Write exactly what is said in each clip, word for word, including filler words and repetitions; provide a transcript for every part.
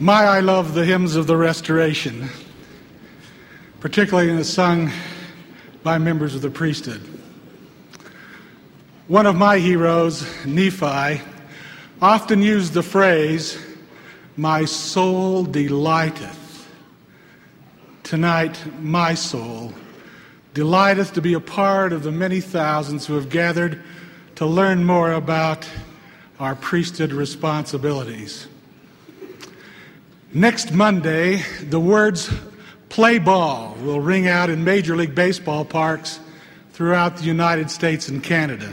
My, I love the hymns of the Restoration, particularly when it's sung by members of the priesthood. One of my heroes, Nephi, often used the phrase, "My soul delighteth." Tonight, my soul delighteth to be a part of the many thousands who have gathered to learn more about our priesthood responsibilities. Next Monday, the words "play ball" will ring out in Major League Baseball parks throughout the United States and Canada.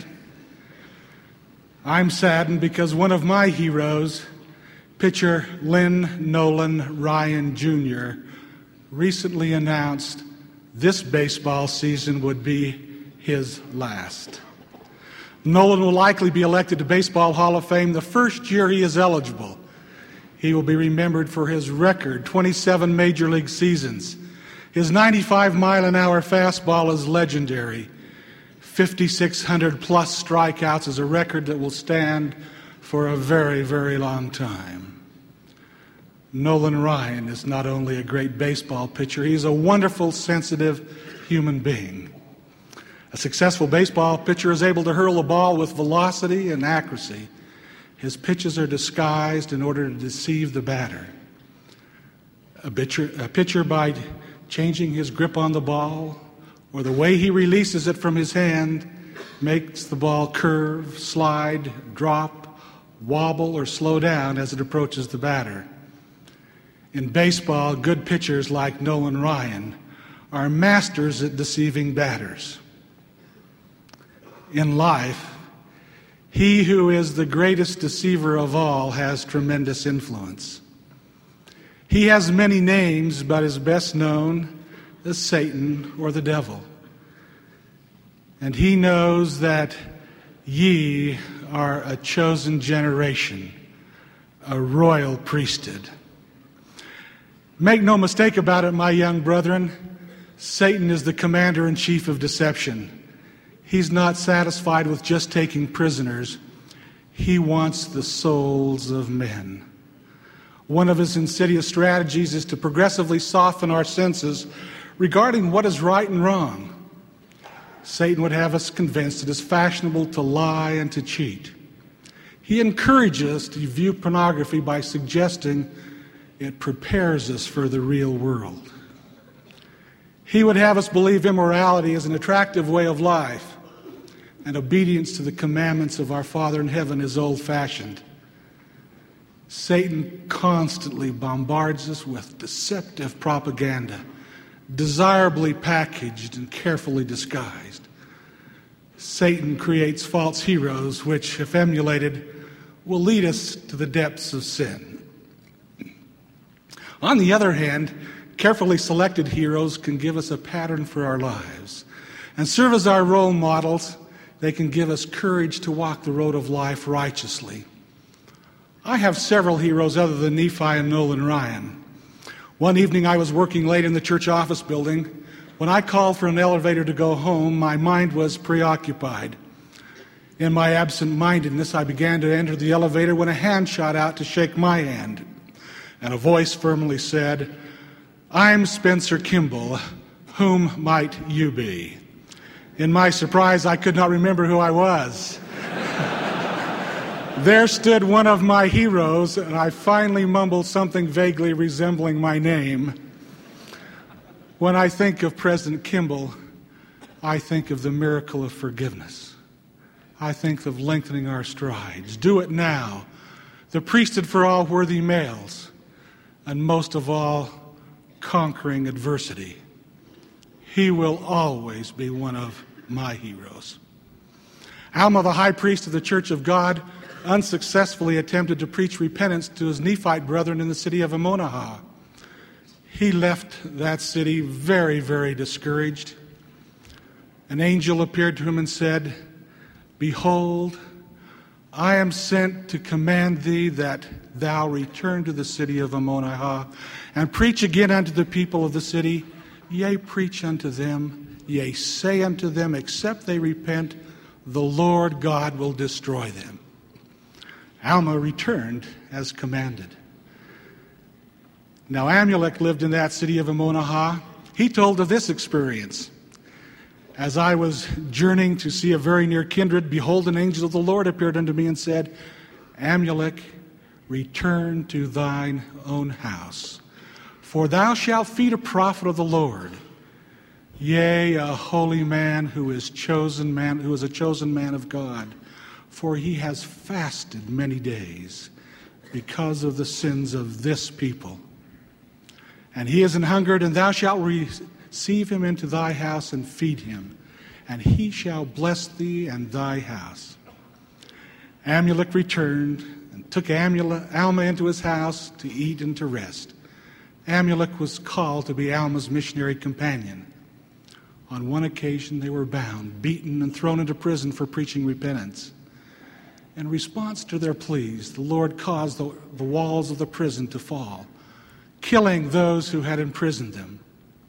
I'm saddened because one of my heroes, pitcher Lynn Nolan Ryan Junior, recently announced this baseball season would be his last. Nolan will likely be elected to Baseball Hall of Fame the first year he is eligible. He will be remembered for his record twenty-seven Major League seasons. His ninety-five mile an hour fastball is legendary. fifty-six hundred plus strikeouts is a record that will stand for a very, very long time. Nolan Ryan is not only a great baseball pitcher, he's a wonderful, sensitive human being. A successful baseball pitcher is able to hurl a ball with velocity and accuracy. His pitches are disguised in order to deceive the batter. A pitcher, a pitcher, by changing his grip on the ball or the way he releases it from his hand, makes the ball curve, slide, drop, wobble, or slow down as it approaches the batter. In baseball, good pitchers like Nolan Ryan are masters at deceiving batters. In life, he who is the greatest deceiver of all has tremendous influence. He has many names, but is best known as Satan or the devil. And he knows that ye are a chosen generation, a royal priesthood. Make no mistake about it, my young brethren, Satan is the commander-in-chief of deception. He's not satisfied with just taking prisoners. He wants the souls of men. One of his insidious strategies is to progressively soften our senses regarding what is right and wrong. Satan would have us convinced it is fashionable to lie and to cheat. He encourages us to view pornography by suggesting it prepares us for the real world. He would have us believe immorality is an attractive way of life, and obedience to the commandments of our Father in heaven is old-fashioned. Satan constantly bombards us with deceptive propaganda, desirably packaged and carefully disguised. Satan creates false heroes which, if emulated, will lead us to the depths of sin. On the other hand, carefully selected heroes can give us a pattern for our lives and serve as our role models. They can give us courage to walk the road of life righteously. I have several heroes other than Nephi and Nolan Ryan. One evening I was working late in the church office building. When I called for an elevator to go home, my mind was preoccupied. In my absent-mindedness, I began to enter the elevator when a hand shot out to shake my hand, and a voice firmly said, "I'm Spencer Kimball. Whom might you be?" In my surprise, I could not remember who I was. There stood one of my heroes, and I finally mumbled something vaguely resembling my name. When I think of President Kimball, I think of the miracle of forgiveness. I think of lengthening our strides. Do it now. The priesthood for all worthy males. And most of all, conquering adversity. He will always be one of my heroes. Alma, the high priest of the Church of God, unsuccessfully attempted to preach repentance to his Nephite brethren in the city of Ammonihah. He left that city very, very discouraged. An angel appeared to him and said, "Behold, I am sent to command thee that thou return to the city of Ammonihah and preach again unto the people of the city. Yea, preach unto them. Yea, say unto them, except they repent, the Lord God will destroy them." Alma returned as commanded. Now Amulek lived in that city of Ammonahah. He told of this experience. As I was journeying to see a very near kindred, behold, an angel of the Lord appeared unto me and said, Amulek, return to thine own house, for thou shalt feed a prophet of the Lord, yea, a holy man who is chosen man, who is a chosen man of God, for he has fasted many days because of the sins of this people. And he is an hungered, and thou shalt receive him into thy house and feed him, and he shall bless thee and thy house. Amulek returned and took Amula, Alma into his house to eat and to rest. Amulek was called to be Alma's missionary companion. On one occasion they were bound, beaten, and thrown into prison for preaching repentance. In response to their pleas, the Lord caused the, the walls of the prison to fall, killing those who had imprisoned them.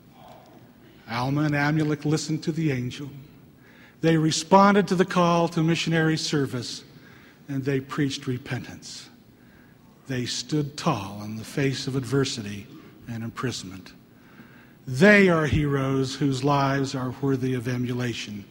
Alma and Amulek listened to the angel. They responded to the call to missionary service, and they preached repentance. They stood tall in the face of adversity and imprisonment. They are heroes whose lives are worthy of emulation.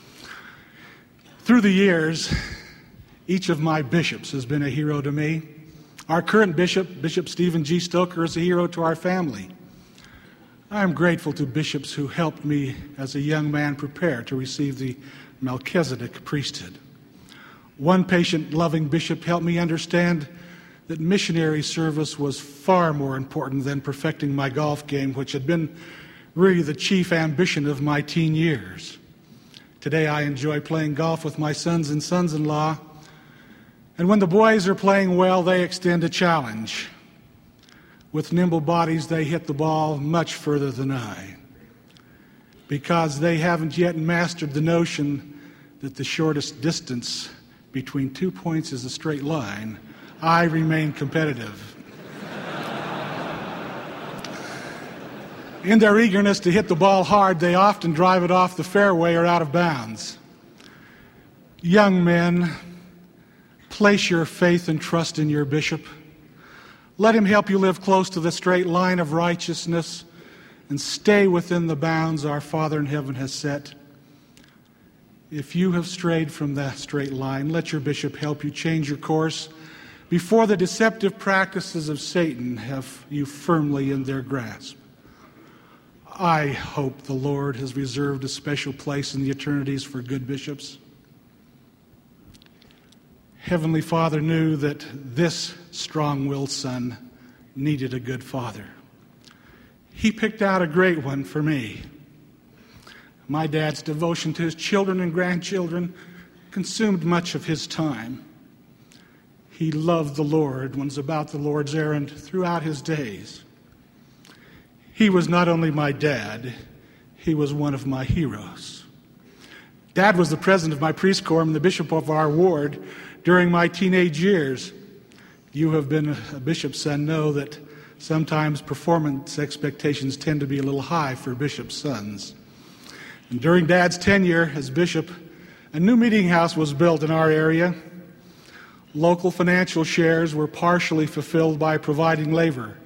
Through the years, each of my bishops has been a hero to me. Our current bishop, Bishop Stephen G. Stoker, is a hero to our family. I am grateful to bishops who helped me as a young man prepare to receive the Melchizedek priesthood. One patient-loving bishop helped me understand that missionary service was far more important than perfecting my golf game, which had been really the chief ambition of my teen years. Today I enjoy playing golf with my sons and sons-in-law, and when the boys are playing well, they extend a challenge. With nimble bodies, they hit the ball much further than I, because they haven't yet mastered the notion that the shortest distance between two points is a straight line. I remain competitive. In their eagerness to hit the ball hard, they often drive it off the fairway or out of bounds. Young men, place your faith and trust in your bishop. Let him help you live close to the straight line of righteousness and stay within the bounds our Father in heaven has set. If you have strayed from that straight line, let your bishop help you change your course before the deceptive practices of Satan have you firmly in their grasp. I hope the Lord has reserved a special place in the eternities for good bishops. Heavenly Father knew that this strong-willed son needed a good father. He picked out a great one for me. My dad's devotion to his children and grandchildren consumed much of his time. He loved the Lord and was about the Lord's errand throughout his days. He was not only my dad, he was one of my heroes. Dad was the president of my priest corps and the bishop of our ward during my teenage years. You have been a bishop's son, know that sometimes performance expectations tend to be a little high for bishop's sons. And during Dad's tenure as bishop, a new meeting house was built in our area. Local financial shares were partially fulfilled by providing labor.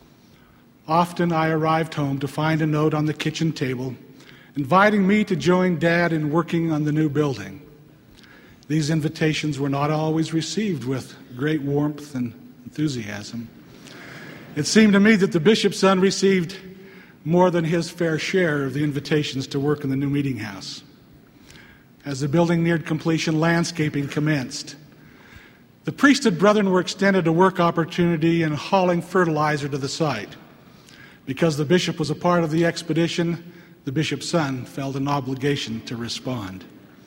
Often I arrived home to find a note on the kitchen table inviting me to join Dad in working on the new building. These invitations were not always received with great warmth and enthusiasm. It seemed to me that the bishop's son received more than his fair share of the invitations to work in the new meeting house. As the building neared completion, landscaping commenced. The priesthood brethren were extended a work opportunity in hauling fertilizer to the site. Because the bishop was a part of the expedition, the bishop's son felt an obligation to respond.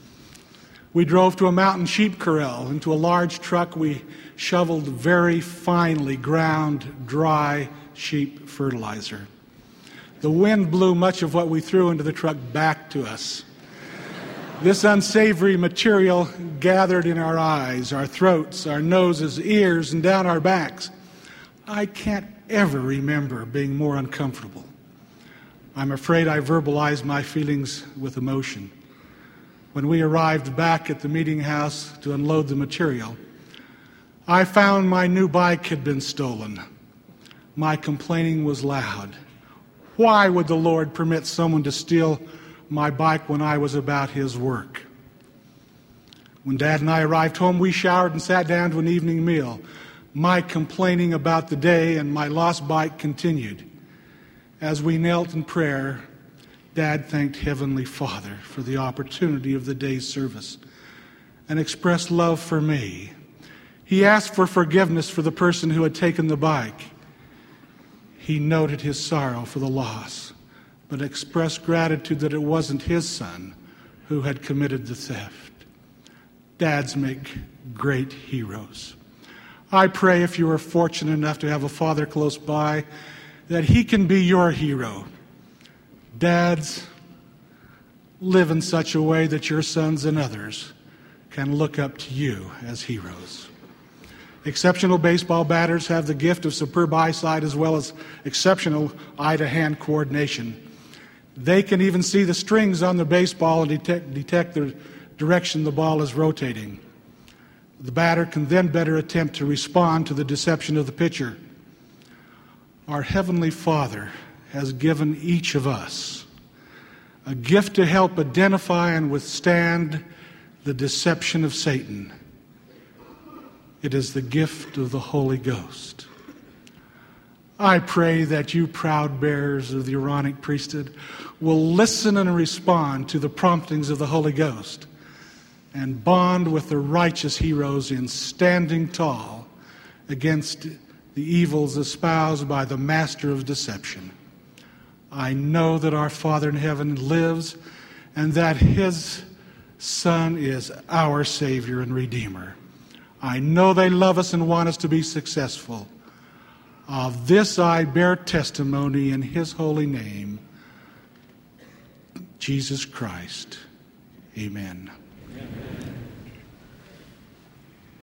We drove to a mountain sheep corral. Into a large truck, we shoveled very finely ground, dry sheep fertilizer. The wind blew much of what we threw into the truck back to us. This unsavory material gathered in our eyes, our throats, our noses, ears, and down our backs. I can't ever remember being more uncomfortable. I'm afraid I verbalized my feelings with emotion. When we arrived back at the meeting house to unload the material, I found my new bike had been stolen. my complaining was loud. Why would the Lord permit someone to steal my bike when I was about his work? When Dad and I arrived home, we showered and sat down to an evening meal. My complaining about the day and my lost bike continued. As we knelt in prayer, Dad thanked Heavenly Father for the opportunity of the day's service and expressed love for me. He asked for forgiveness for the person who had taken the bike. He noted his sorrow for the loss, but expressed gratitude that it wasn't his son who had committed the theft. Dads make great heroes. I pray if you are fortunate enough to have a father close by, that he can be your hero. Dads, live in such a way that your sons and others can look up to you as heroes. Exceptional baseball batters have the gift of superb eyesight as well as exceptional eye-to-hand coordination. They can even see the strings on the baseball and detect, detect the direction the ball is rotating. The batter can then better attempt to respond to the deception of the pitcher. Our Heavenly Father has given each of us a gift to help identify and withstand the deception of Satan. It is the gift of the Holy Ghost. I pray that you proud bearers of the Aaronic priesthood will listen and respond to the promptings of the Holy Ghost and bond with the righteous heroes in standing tall against the evils espoused by the master of deception. I know that our Father in heaven lives and that his Son is our Savior and Redeemer. I know they love us and want us to be successful. Of this I bear testimony in his holy name, Jesus Christ. Amen. Amen.